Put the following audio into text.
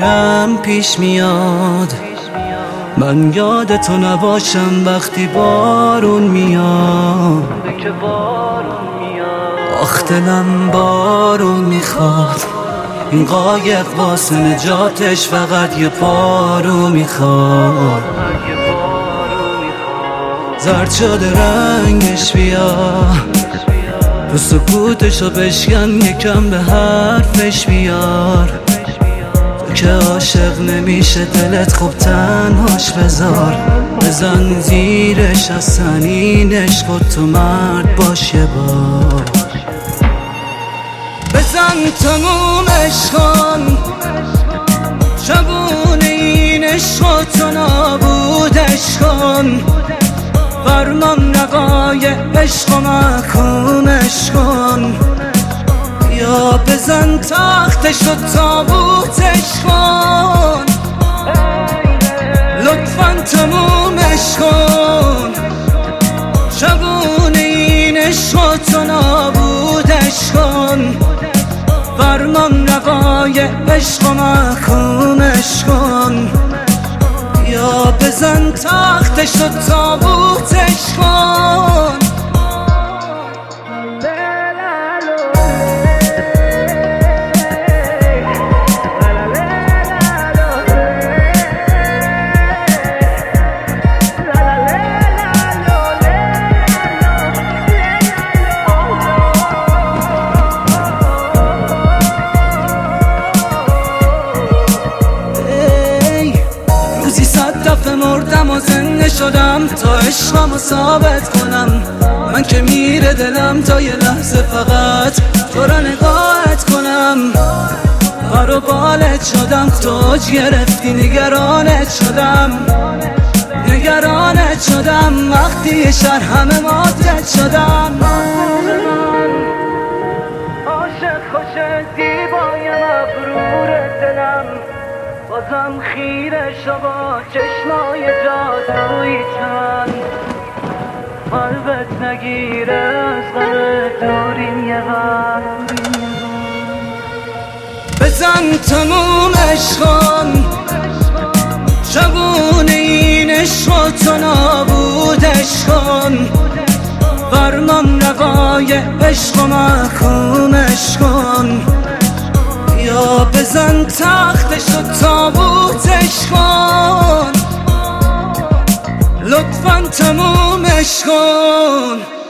کم پیش میاد. من یادتو نباشم وقتی بارون میاد. آخ دلم بارون میخواد، این قایق واسه نجاتش فقط یه پارو میخواد. زرد شده رنگش بیا، تو سکوتشو بشکن، یکم به حرفش بیار. تو که عاشق نمیشه دلت خوب تنهاش بذار. بزن زیرش از سنینش، خود تو مرد باش یه بار. بزن تموم عشقان، شبونه این عشق و تو نابودش کن. فرمان نقای عشق و محکومش کن. یا بزن تختش و تابوتش کن. لطفاً تمومش کن. شبونه این عشق و تو نابودش کن. فرمان نقای عشق و محکومش کن. یا بزن تختش و تابوتش کن. مردم و زنده شدم تا عشقمو ثابت کنم. من که میره دلم تا یه لحظه فقط تو را نگاهت کنم. پر و بالت شدم، توج گرفتی، نگرانت شدم. نگرانت شدم وقتی یه شهر همه ماتت شدم. عاشق خوش زیبای مغرور دلم، بازم خیره شو با چشمای جادویی چند. قلبت نگیره از غم دوریم یه بر. بزن تموم عشقان، شبونه این عشق و تو نابودش کن. فرمان نقای عشق و محکومش کن. یا بزن تختش و تابوتش کن. لطفاً تمومش کن.